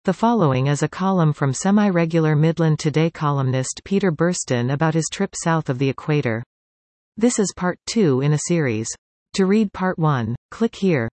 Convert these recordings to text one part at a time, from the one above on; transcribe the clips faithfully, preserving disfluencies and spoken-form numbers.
The following is a column from semi-regular Midland Today columnist Peter Burston about his trip south of the equator. This is part two in a series. To read part one, click here.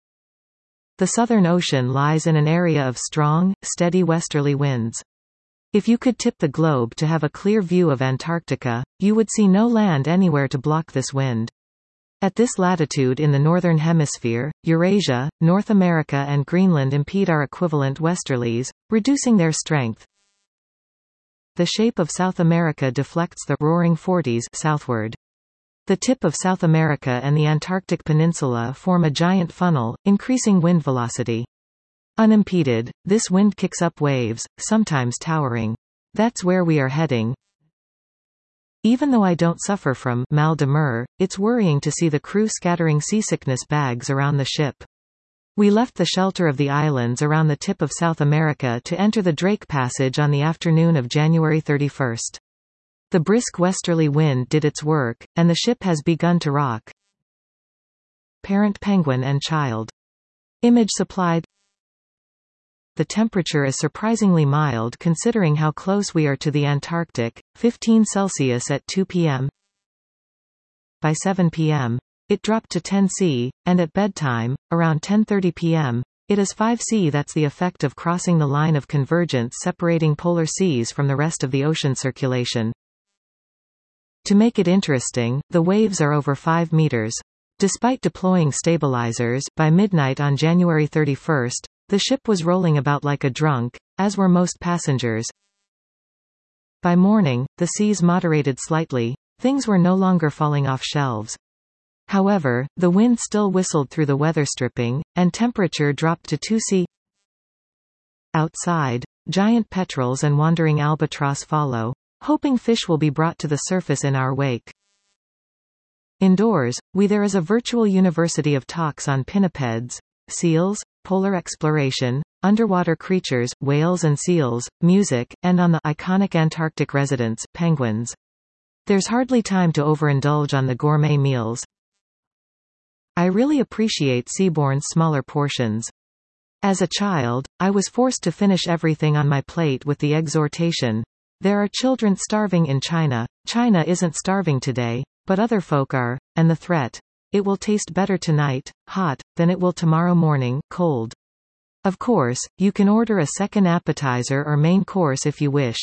The Southern Ocean lies in an area of strong, steady westerly winds. If you could tip the globe to have a clear view of Antarctica, you would see no land anywhere to block this wind. At this latitude in the Northern Hemisphere, Eurasia, North America and Greenland impede our equivalent westerlies, reducing their strength. The shape of South America deflects the Roaring Forties southward. The tip of South America and the Antarctic Peninsula form a giant funnel, increasing wind velocity. Unimpeded, this wind kicks up waves, sometimes towering. That's where we are heading. Even though I don't suffer from mal de mer, it's worrying to see the crew scattering seasickness bags around the ship. We left the shelter of the islands around the tip of South America to enter the Drake Passage on the afternoon of January thirty-first. The brisk westerly wind did its work, and the ship has begun to rock. Parent penguin and child. Image supplied. The temperature is surprisingly mild considering how close we are to the Antarctic, fifteen Celsius at two p m By seven p m, it dropped to ten Celsius, and at bedtime, around ten thirty p m, it is five Celsius. That's the effect of crossing the line of convergence separating polar seas from the rest of the ocean circulation. To make it interesting, the waves are over five meters. Despite deploying stabilizers, by midnight on January thirty-first, the ship was rolling about like a drunk, as were most passengers. By morning, the seas moderated slightly, things were no longer falling off shelves. However, the wind still whistled through the weather stripping, and temperature dropped to two Celsius. Outside, giant petrels and wandering albatross follow, hoping fish will be brought to the surface in our wake. Indoors, we there is a virtual university of talks on pinnipeds, seals, polar exploration, underwater creatures, whales and seals, music, and on the iconic Antarctic residents, penguins. There's hardly time to overindulge on the gourmet meals. I really appreciate Seabourn's smaller portions. As a child, I was forced to finish everything on my plate with the exhortation, "There are children starving in China. China isn't starving today, but other folk are," and the threat, "It will taste better tonight, hot, than it will tomorrow morning, cold." Of course, you can order a second appetizer or main course if you wish.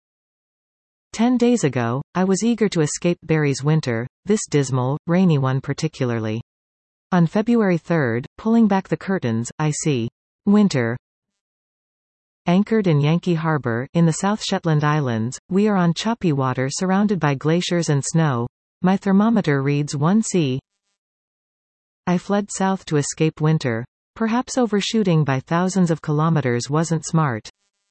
Ten days ago, I was eager to escape Barry's winter, this dismal, rainy one particularly. On February third, pulling back the curtains, I see winter. Anchored in Yankee Harbor, in the South Shetland Islands, we are on choppy water surrounded by glaciers and snow. My thermometer reads one Celsius. I fled south to escape winter. Perhaps overshooting by thousands of kilometers wasn't smart.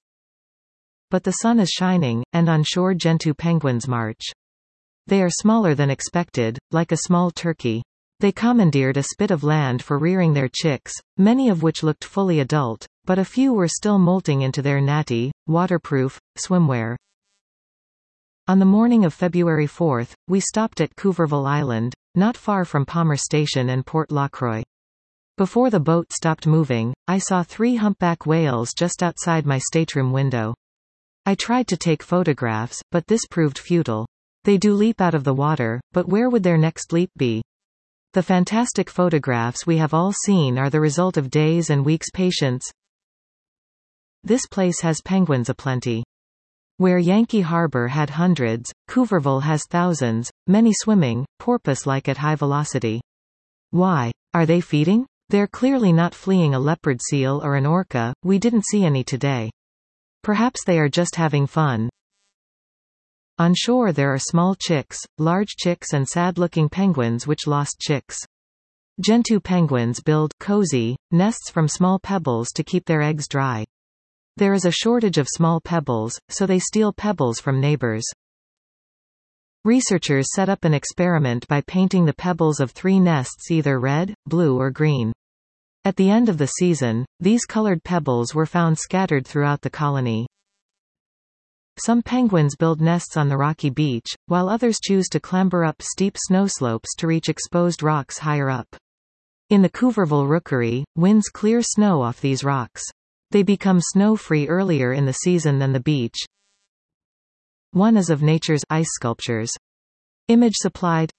But the sun is shining, and on shore Gentoo penguins march. They are smaller than expected, like a small turkey. They commandeered a spit of land for rearing their chicks, many of which looked fully adult, but a few were still molting into their natty, waterproof, swimwear. On the morning of February fourth, we stopped at Couvreville Island, not far from Palmer Station and Port Lacroix. Before the boat stopped moving, I saw three humpback whales just outside my stateroom window. I tried to take photographs, but this proved futile. They do leap out of the water, but where would their next leap be? The fantastic photographs we have all seen are the result of days and weeks' patience. This place has penguins aplenty. Where Yankee Harbor had hundreds, Couvreville has thousands, many swimming, porpoise-like at high velocity. Why? Are they feeding? They're clearly not fleeing a leopard seal or an orca, we didn't see any today. Perhaps they are just having fun. On shore there are small chicks, large chicks and sad-looking penguins which lost chicks. Gentoo penguins build cozy nests from small pebbles to keep their eggs dry. There is a shortage of small pebbles, so they steal pebbles from neighbors. Researchers set up an experiment by painting the pebbles of three nests either red, blue or green. At the end of the season, these colored pebbles were found scattered throughout the colony. Some penguins build nests on the rocky beach, while others choose to clamber up steep snow slopes to reach exposed rocks higher up. In the Couvreville Rookery, winds clear snow off these rocks. They become snow-free earlier in the season than the beach. One is of nature's ice sculptures. Image supplied.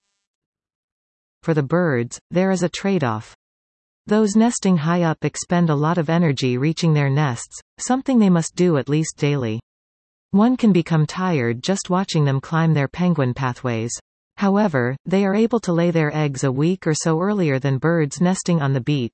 For the birds, there is a trade-off. Those nesting high up expend a lot of energy reaching their nests, something they must do at least daily. One can become tired just watching them climb their penguin pathways. However, they are able to lay their eggs a week or so earlier than birds nesting on the beach.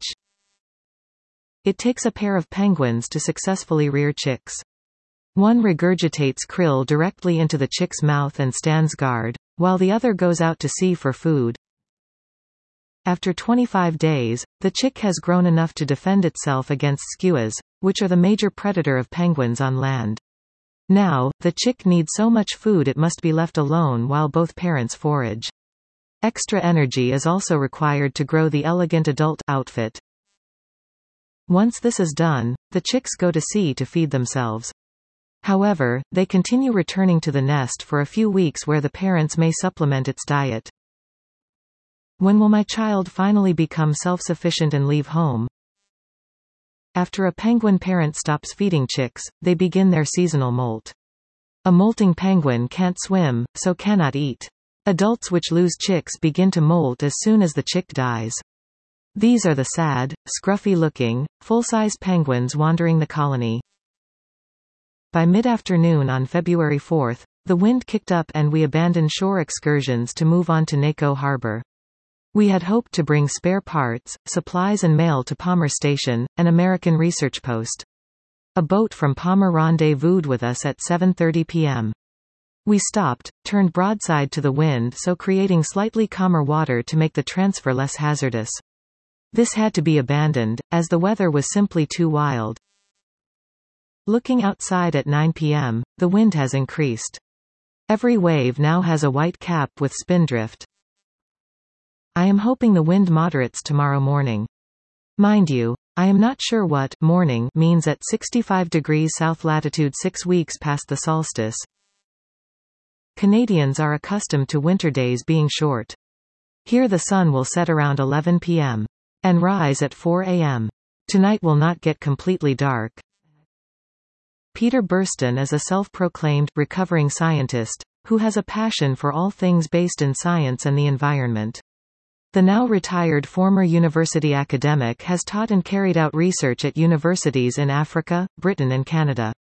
It takes a pair of penguins to successfully rear chicks. One regurgitates krill directly into the chick's mouth and stands guard, while the other goes out to sea for food. After twenty-five days, the chick has grown enough to defend itself against skuas, which are the major predator of penguins on land. Now, the chick needs so much food it must be left alone while both parents forage. Extra energy is also required to grow the elegant adult outfit. Once this is done, the chicks go to sea to feed themselves. However, they continue returning to the nest for a few weeks where the parents may supplement its diet. When will my child finally become self-sufficient and leave home? After a penguin parent stops feeding chicks, they begin their seasonal molt. A molting penguin can't swim, so cannot eat. Adults which lose chicks begin to molt as soon as the chick dies. These are the sad, scruffy-looking, full-size penguins wandering the colony. By mid-afternoon on February fourth, the wind kicked up and we abandoned shore excursions to move on to Nako Harbor. We had hoped to bring spare parts, supplies and mail to Palmer Station, an American research post. A boat from Palmer rendezvoused with us at seven thirty p m We stopped, turned broadside to the wind so creating slightly calmer water to make the transfer less hazardous. This had to be abandoned, as the weather was simply too wild. Looking outside at nine p m, the wind has increased. Every wave now has a white cap with spindrift. I am hoping the wind moderates tomorrow morning. Mind you, I am not sure what morning means at sixty-five degrees south latitude six weeks past the solstice. Canadians are accustomed to winter days being short. Here the sun will set around eleven p m and rise at four a m Tonight will not get completely dark. Peter Burston is a self-proclaimed recovering scientist who has a passion for all things based in science and the environment. The now retired former university academic has taught and carried out research at universities in Africa, Britain and Canada.